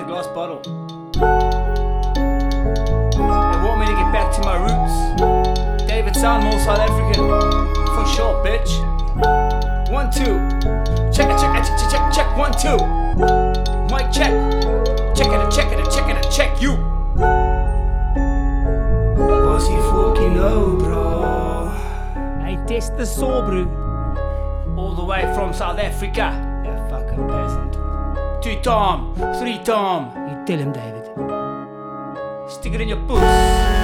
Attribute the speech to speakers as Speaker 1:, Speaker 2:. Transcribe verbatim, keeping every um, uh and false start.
Speaker 1: glass bottle. They want me to get back to my roots. David Salmo, South African. For sure, bitch. One, two. Check it, check it, check, check, check, check. One, two. Mic check. Check it, check it, check it, check you. Was he fucking low, bro?
Speaker 2: Hey, test the saw, bro.
Speaker 1: All the way from South Africa.
Speaker 2: You fucking peasant.
Speaker 1: Two Tom, three Tom.
Speaker 2: You tell him, David.
Speaker 1: Stick it in your puss.